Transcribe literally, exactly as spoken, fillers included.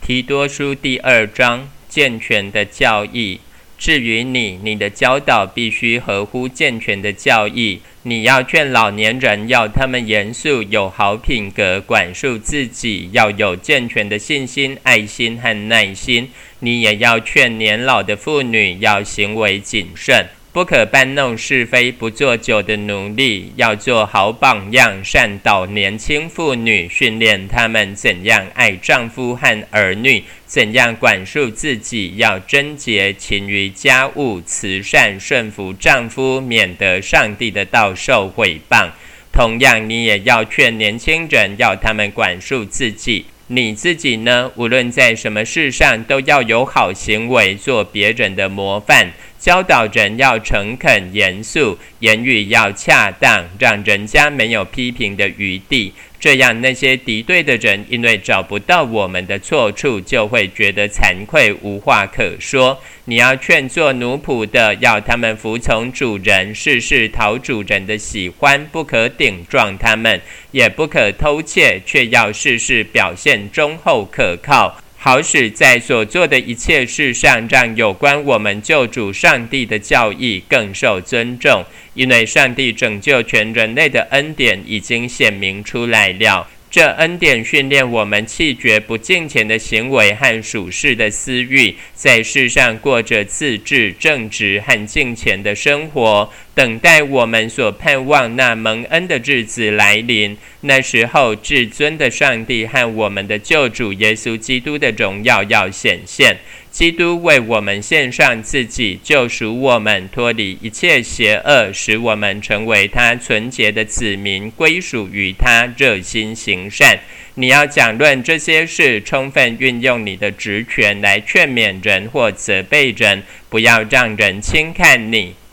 提多书第二章，健全的教义。至于你，你的教导必须合乎健全的教义。你要劝老年人，要他们严肃，有好品格，管束自己，要有健全的信心、爱心和耐心。你也要劝年老的妇女，要行为谨慎，不可搬弄是非，不做酒的奴隶，要做好榜样，善导年轻妇女，训练她们怎样爱丈夫和儿女，怎样管束自己，要贞洁，勤于家务，慈善，顺服丈夫，免得上帝的道受毁谤。同样，你也要劝年轻人，要他们管束自己。你自己呢，无论在什么事上，都要有好行为，做别人的模范，教导人要诚恳严肃，言语要恰当，让人家没有批评的余地。这样那些敌对的人，因为找不到我们的错处，就会觉得惭愧，无话可说。你要劝做奴仆的，要他们服从主人，事事讨主人的喜欢，不可顶撞他们，也不可偷窃，却要事事表现忠厚可靠，好使在所做的一切事上，让有关我们救主上帝的教义更受尊重。因为上帝拯救全人类的恩典已经显明出来了，这恩典训练我们弃绝不敬虔的行为和属世的私欲，在世上过着自治、正直和敬虔的生活，等待我们所盼望那蒙恩的日子来临。那时候，至尊的上帝和我们的救主耶稣基督的荣耀要显现。基督为我们献上自己，救赎我们，脱离一切邪恶，使我们成为他纯洁的子民，归属于他，热心行善。你要讲论这些事，充分运用你的职权来劝勉人或责备人，不要让人轻看你。